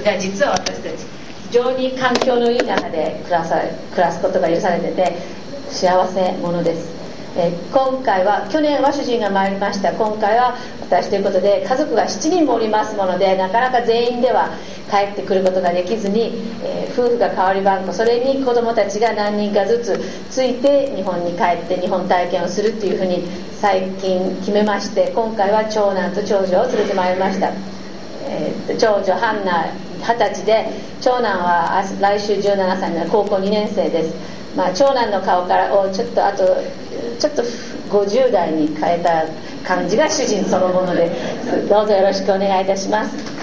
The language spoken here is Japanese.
が実は私たち非常に環境のいい中で暮らすことが許されてて幸せ者です。今回は去年は主人が参りました。今回は私ということで家族が7人もおりますもので、なかなか全員では帰ってくることができずに、夫婦が代わりばんこ、それに子供たちが何人かずつついて日本に帰って日本体験をするっていうふうに最近決めまして、今回は長男と長女を連れてまいりました。長女ハンナ20歳で、長男は来週17歳になる高校2年生です。長男の顔からをちょっと50代に変えた感じが主人そのもので、どうぞよろしくお願いいたします。